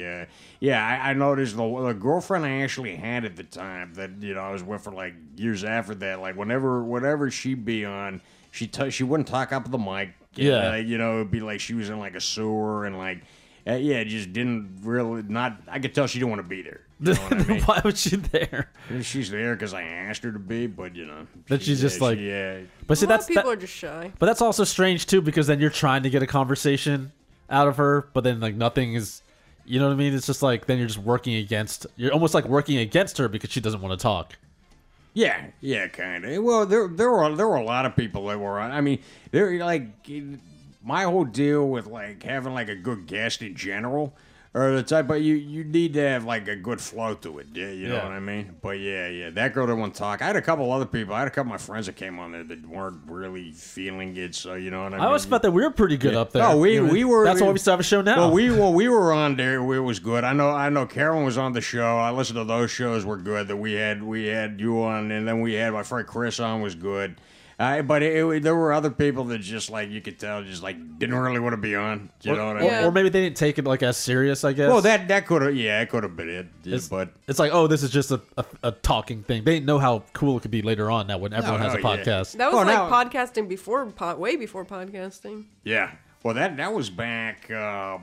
I noticed the girlfriend I actually had at the time that I was with for years after that, whenever she'd be on, she wouldn't talk up the mic. Yeah. It'd be she was in a sewer, and yeah, just didn't really not. I could tell she didn't want to be there. You know what I mean? Why was she there? She's there because I asked her to be, but you know, But she's just like, yeah. But see, A lot that's of people that, are just shy. but that's also strange too, because then you're trying to get a conversation out of her, but then like nothing is, you know what I mean? It's just like then you're just you're almost like working against her because she doesn't want to talk. Yeah, kind of. Well, there were a lot of people that were on. I mean, they're like my whole deal with like having like a good guest in general, or the type. But you need to have like a good flow to it. Yeah, you know Yeah. what I mean. But yeah, that girl didn't want to talk. I had a couple other people. I had a couple of my friends that came on there that weren't really feeling it. So you know what I mean. I always felt that we were pretty good up there. No, we were. That's why we still have a show now. Well, we were on there. It was good. I know. Carolyn was on the show. I listened to those shows. Were good. That we had you on, and then we had my friend Chris on. Was good. But there were other people that just like you could tell just like didn't really want to be on. You know what I mean? Yeah. Or maybe they didn't take it like as serious, I guess. Well, that could have it could have been it. Yeah, but It's like, oh, this is just a talking thing. They didn't know how cool it could be later on now when everyone has a yeah. podcast. That was Oh, like now- podcasting before, way before podcasting. yeah. Well, that was back.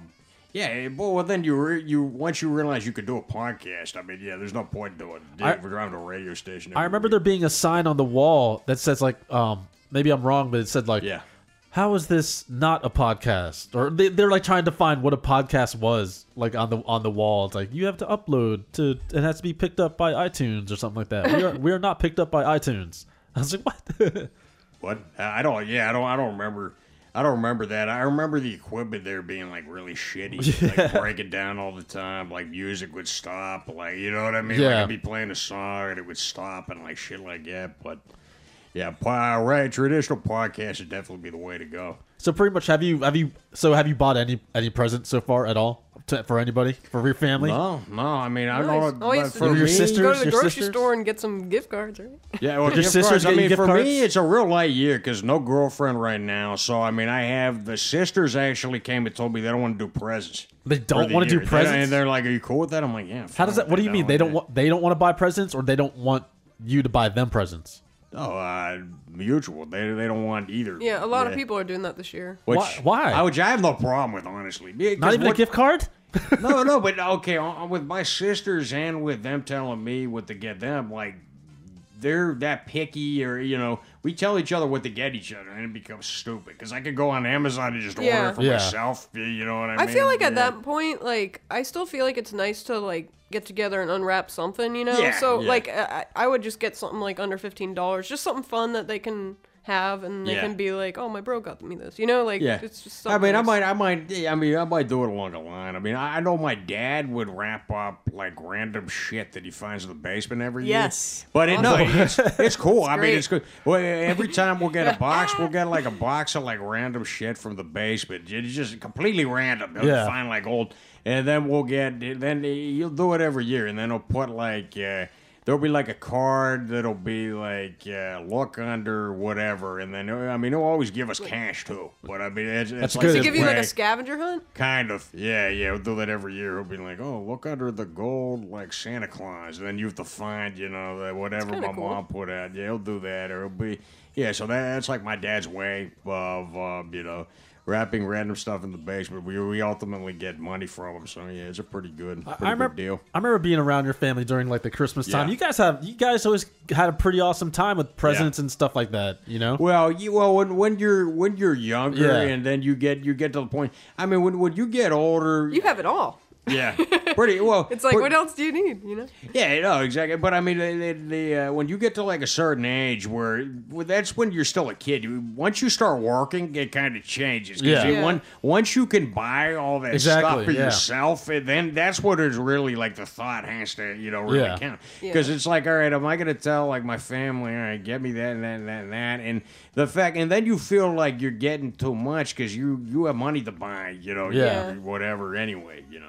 Yeah, well, then you once you realize you could do a podcast. I mean, yeah, there's no point doing it. We're driving to a radio station. I remember there being a sign on the wall that says like, maybe I'm wrong, but it said like, Yeah. how is this not a podcast? Or they're like trying to find what a podcast was, like on the wall. It's like you have to upload to, it has to be picked up by iTunes or something like that. We are not picked up by iTunes. I was like, what? What? I don't. Yeah, I don't remember. I don't remember that. I remember the equipment there being like really shitty, like breaking down all the time. Like music would stop, like you know what I mean. Like Yeah. I'd be playing a song and it would stop and like shit like that. But yeah, right. Traditional podcast should definitely be the way to go. So pretty much, have you bought any presents so far at all for anybody, for your family? No. I mean, I Nice. don't. Always But for your me, sisters? Go to the Your grocery sisters? store and get some gift cards, right? Yeah, well, Your gift sisters cards. I get you mean, gift for cards? me, it's a real light year because no girlfriend right now. So I mean, I have the sisters actually came and told me they don't want to do presents. They for don't the want to year. do presents. And they're like, "Are you cool with that?" I'm like, "Yeah." How does that? What do you mean? They don't want to buy presents, or they don't want you to buy them presents? Oh, mutual. They don't want either. Yeah, a lot of people are doing that this year. Which, Why? Which I have no problem with, honestly. Not even a gift card? No, but okay. With my sisters and with them telling me what to get them, like they're that picky, or you know, we tell each other what to get each other, and it becomes stupid because I could go on Amazon and just order Yeah. it for Yeah. myself. You know what I mean? I feel like at Yeah. that point, like, I still feel like it's nice to, like, get together and unwrap something, you know? Yeah, So, yeah. like, I would just get something, like, under $15. Just something fun that they can have, and they Yeah. can be like, oh, my bro got me this. You know? Like, Yeah, it's just I something mean, nice. I might do it along the line. I mean, I know my dad would wrap up like random shit that he finds in the basement every year. Yes. but it's cool. I mean, great. it's good. Well, every time we'll get a box, we'll get like a box of like random shit from the basement. It's just completely random. They'll Yeah. find like old, and then we'll get. Then you'll do it every year, and then he'll put like. There'll be like a card that'll be like look under whatever, and then I mean he'll always give us cash too. But I mean it's That's like good. To Does give you, like, a way- scavenger hunt? Kind of, yeah. We'll do that every year. He'll be like, "Oh, look under the gold, like Santa Claus," and then you have to find, you know, whatever kinda my cool. mom put out. Yeah, he'll do that, or it'll be, yeah. So that's like my dad's way of, you know, wrapping random stuff in the basement. We ultimately get money from him, so yeah, it's a pretty good deal. I remember being around your family during like the Christmas time. Yeah. You guys always had a pretty awesome time with presents and stuff like that. You know. Well, when you're younger, Yeah. and then you get to the point. I mean, when you get older, You have it all. yeah, pretty well. It's like, what else do you need, you know? Yeah, no, exactly. But I mean, when you get to like a certain age, where that's when you're still a kid. Once you start working, it kind of changes. 'Cause Yeah. once you can buy all that Exactly, stuff for yeah. yourself, then that's what is really like the thought has to really Yeah. count. Yeah. Because it's like, all right, am I going to tell like my family, all right, get me that and that and that and that, and the fact, and then you feel like you're getting too much because you have money to buy, you know, Yeah. whatever anyway, you know.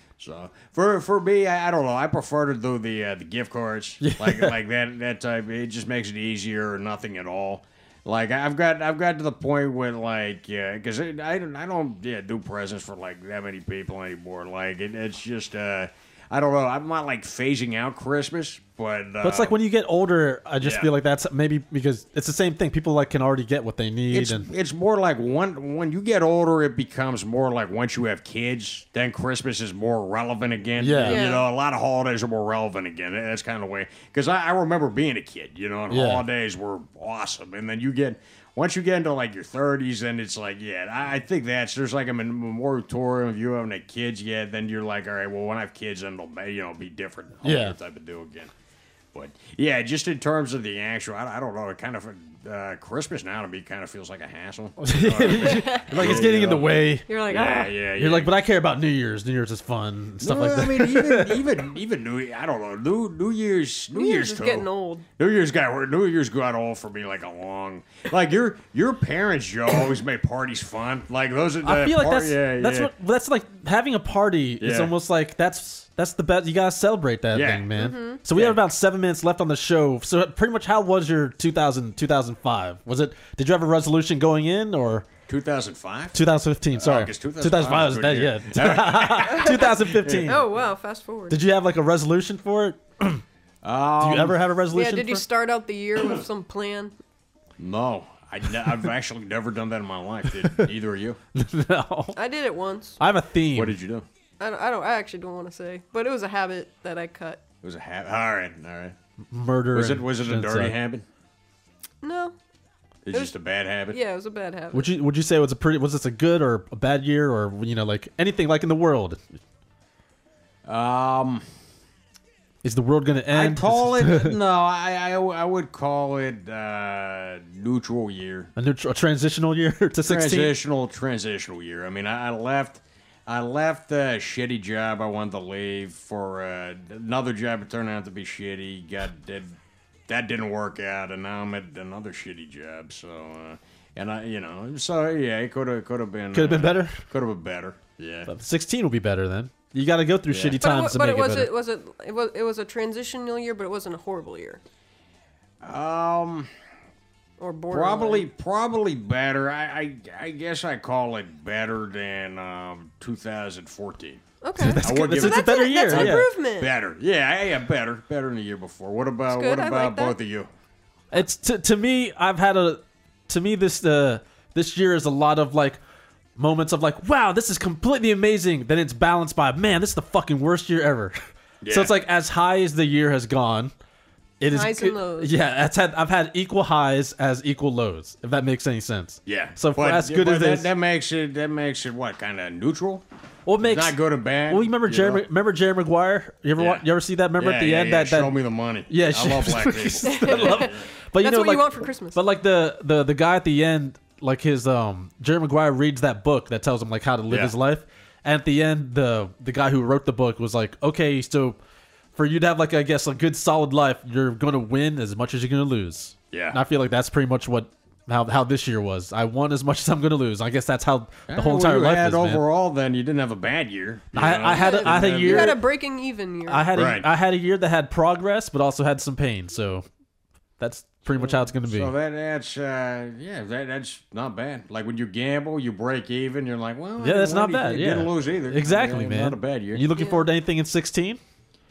So for me, I don't know. I prefer to do the gift cards like that type. It just makes it easier or nothing at all. Like I've got to the point where like because I don't do presents for like that many people anymore. Like it's just I don't know. I'm not like phasing out Christmas, but But it's like when you get older, I just yeah. feel like that's maybe because it's the same thing. People like can already get what they need, and it's more like when you get older, it becomes more like once you have kids, then Christmas is more relevant again. Yeah. Yeah. You know, a lot of holidays are more relevant again. That's kind of the way. Because I remember being a kid, you know, and Yeah. holidays were awesome. And then once you get into like your 30s, then it's like, yeah, I think there's like a moratorium of you having a kids yet. Then you're like, all right, well, when I have kids, then it'll be different. Yeah. Type of deal again. But yeah, just in terms of the actual, I don't know. It kind of Christmas now to me kind of feels like a hassle. like it's getting in the way. You're like, Yeah. You're like, but I care about New Year's. New Year's is fun and stuff like that. I mean, even I don't know. New Year's is too. getting old. New Year's got old for me like a long. Like your parents, Joe, always made parties fun. Like those are. I feel like that's that's like having a party is Yeah. almost like that's the best. You gotta celebrate that Yeah. thing, man. Mm-hmm. So we have about 7 minutes left on the show. So pretty much, how was your 2005? Was it? Did you have a resolution going in or 2005. 2015? Sorry, 2005 was was a dead. good Yeah, 2015. oh wow, fast forward. Did you have like a resolution for it? Do you ever have a Yeah, resolution? did you for- start out the year with some plan? No, I've actually never done that in my life. Did either of you? No. I did it once. I have a theme. What did you do? I actually don't want to say, but it was a habit that I cut. It was a habit. All right. Murder. Was and it a dirty genocide. habit? No, It's just a bad habit. yeah, it was a bad habit. Would you say it was this a good or a bad year, or like anything like in the world? Is the world gonna end? I'd call it no. I would call it neutral year. a transitional year to 16. Transitional year. I mean, I left a shitty job I wanted to leave for another job that turned out to be shitty. That didn't work out, and now I'm at another shitty job. So, and it could have been better. Could have been better. Yeah. 16 will be better then. You got to go through shitty times to but make it was better. it was a transitional year, but it wasn't a horrible year. Or borderline. Probably better. I guess I call it better than 2014. Okay, That's I good. would give It's it a better year. That's an yeah. improvement. Better. Yeah, better than the year before. What about good, I like that. both of you? It's to me. This year is a lot of like moments of like, wow, this is completely amazing. Then it's balanced by, man, this is the fucking worst year ever. So Yeah. it's like as high as the year has gone, it is Highs and lows. Yeah, I've had equal highs as equal lows. If that makes any sense. Yeah. So for as good as that, this, that makes it what kind of neutral? what makes Not good or bad. Well, you remember Jerry? know? Remember Jerry Maguire? You ever Yeah. you ever see that? Remember at the end that show me the money. Yeah, I love black people. But you That's know, what like, you want for Christmas. But like the guy at the end, like his Jerry Maguire reads that book that tells him like how to live Yeah. his life. And at the end, the guy who wrote the book was like, okay, so for you to have like I guess a good solid life, you're gonna win as much as you're gonna lose. Yeah. And I feel like that's pretty much what how this year was. I won as much as I'm gonna lose. I guess that's how the whole entire life is, man. overall, then you didn't have a bad year. you know? I had a You year. had a breaking even year. I had Right. I had a year that had progress, but also had some pain. So that's pretty much how it's gonna be. So that's not bad. Like when you gamble, you break even. You're like, well, Yeah, that's not you bad. Yeah, didn't lose either. Exactly, Yeah, man. Not a bad year. You looking forward to anything in 16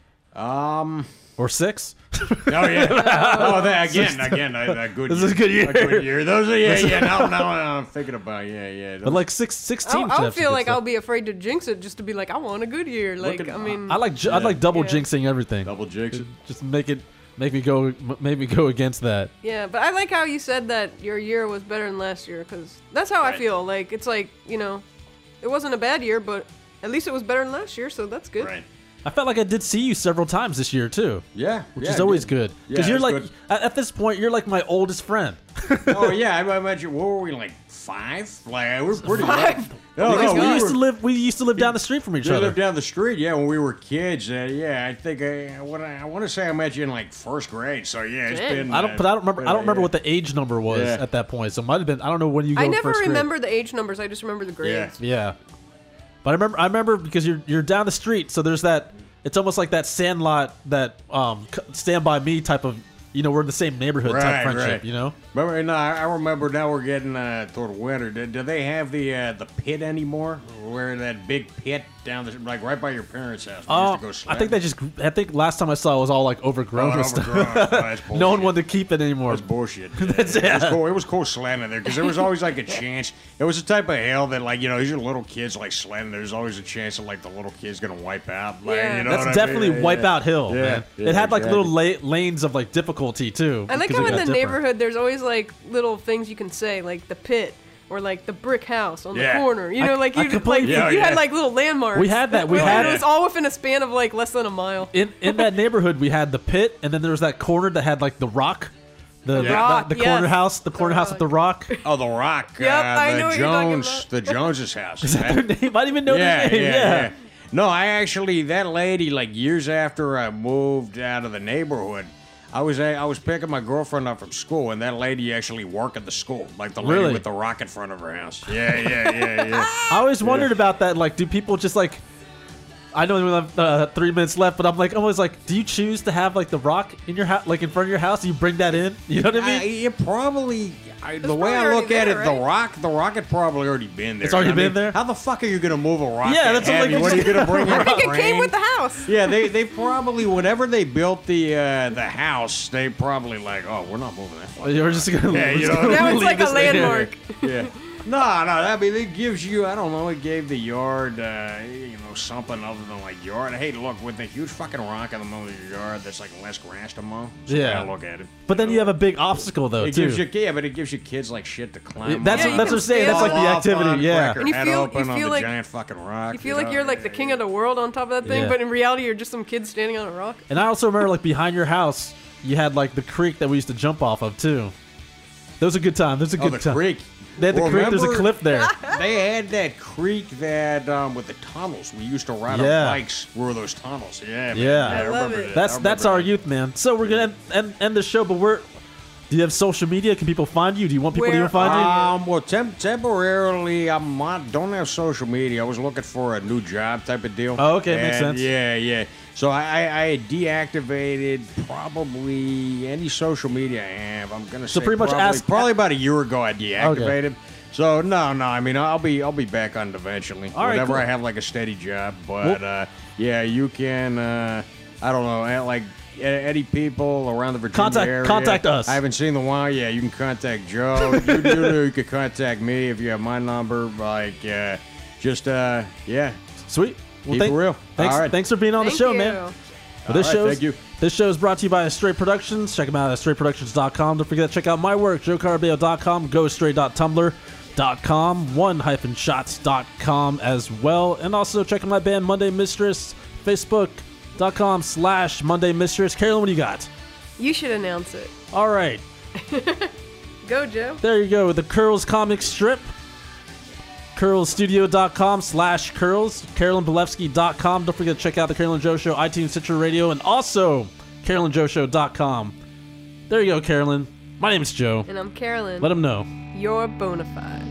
or 6? Oh yeah. That again. A good. This year. is a good year. A good year. Those are yeah. Now I'm thinking about yeah. But like 16, I feel like I'll be afraid to jinx it just to be like, I want a good year. Like, at- I mean, I like double Yeah. jinxing everything. double jigs. Just make me go against that. yeah, but I like how you said that your year was better than last year because that's how I Right. feel. Like, it's like, it wasn't a bad year, but at least it was better than last year, so that's good. Right. I felt like I did see you several times this year too. Yeah. Which is always good. Because Yeah, you're it's like, good. at this point, you're like my oldest friend. Oh yeah, I imagine. What were we like 5? Like we're pretty. Five? No, Oh my no, God. We used to live down the street from each We other. lived down the street, yeah, when we were kids. I think I want to say I met you in like first grade. So yeah, it's Dang. been. I don't remember what the age number was Yeah. at that point. So it might have been. I don't know when you go. I to never first grade. remember the age numbers. I just remember the grades. Yeah, but I remember because you're down the street, so there's that. It's almost like that Sandlot, that Stand by Me type of. we're in the same neighborhood type friendship. Right. Remember, no, I remember. Now we're getting toward winter. Do they have the pit anymore? Where that big pit down like right by your parents' house? We used to go sledding? I think last time I saw it was all like overgrown and stuff. That's No one wanted to keep it anymore. That's bullshit. It was cool sledding there because there was always like a chance. It was the type of hill that like these are little kids like sledding. There's always a chance that like the little kid's gonna wipe out. Like, Yeah. That's definitely Wipeout Hill, Yeah, man. yeah, It had like exactly. little lanes of like difficulty too. I like because how it in got the different. neighborhood there's always like little things you can say, like the pit or like the brick house on Yeah. the corner. You I- know, like I you completely- like Yeah, you yeah. had like little landmarks. We had that. We And had it was all within a span of like less than a mile. in that neighborhood. We had the pit, and then there was that corner that had like the rock, the rock, the corner yes. house, the corner house with the rock. Oh, the Rock. Yep, I know the what you're talking Jones, about. the Joneses' house. Is that their name? I didn't even know yeah, their name. yeah. No, I actually that lady like years after I moved out of the neighborhood, I was picking my girlfriend up from school, and that lady actually worked at the school, like the lady Really? with the rock in front of her house. Yeah. I always wondered about that. Like, do people just like? I know we have 3 minutes left, but I'm like, always like, do you choose to have like the rock in your house, like in front of your house? Do you bring that in? You know what I mean? It probably. The way probably I look already at there, it, the rock had probably already been there. It's already I mean, been there? How the fuck are you gonna move a rock? Yeah, that that's what, like, heavy? What are you gonna bring? I think a it came crane? with the house. Yeah, they probably whenever they built the house, they probably like, oh, we're not moving that far. You're just gonna. Yeah, we're you just know, gonna Now it's leave like a this thing here. landmark. Yeah. No, I mean, it gives you, I don't know, it gave the yard, something other than like yard. Hey, look, with the huge fucking rock in the middle of your yard, that's like less grass to mow. So Yeah. I look at it. But then you have a big obstacle though It too. gives you, yeah, but it gives you kids like shit to climb. That's Yeah, what, you that's can what I'm saying. That's like the Fall off activity. on, Yeah. crack her And you head feel- open you on feel the like- giant fucking rock. You feel like you're like the king of the world on top of that thing, Yeah. but in reality you're just some kid standing on a rock. And I also remember like behind your house, you had like the creek that we used to jump off of too. That was a good time. That was a Oh, good the time. creek. They had the creek. There's a Remember- cliff there. They had that creek that with the tunnels. We used to ride Yeah. our bikes through those tunnels. Yeah, man. Yeah. I love remember it. that. That's our youth, man. So we're gonna end the show, but do you have social media? Can people find you? Do you want people to Where even find you? Well, temporarily, don't have social media. I was looking for a new job type of deal. Oh, okay, makes And, sense. Yeah. So I deactivated probably any social media I have. I'm gonna say pretty much probably about a year ago I deactivated. So no. I mean, I'll be back on it eventually. All right, Whenever cool. I have like a steady job. But yeah, you can. I don't know. Like any people around the Virginia area. Contact us. I haven't seen the one. Yeah, you can contact Joe. you can contact me if you have my number. Like, yeah. Sweet. Well, Keep it real. Thanks, All right. thanks for being on the Thank show, you. man. Well, this All right, show's thank you. This show is brought to you by Stray Productions. Check them out at strayproductions.com. Don't forget to check out my work, joecarabeo.com, gostray.tumblr.com, one-shots.com as well. And also check out my band Monday Mistress, facebook.com/Monday Mistress. Carolyn, what do you got? You should announce it. All right. Go, Joe. There you go. The Curls comic strip. curlstudio.com/curls. carolynbalevsky.com. Don't forget to check out the Carolyn Joe Show, iTunes, Stitcher Radio, and also carolynjoeshow.com. There you go, Carolyn. My name is Joe. And I'm Carolyn. Let them know. You're bona fide.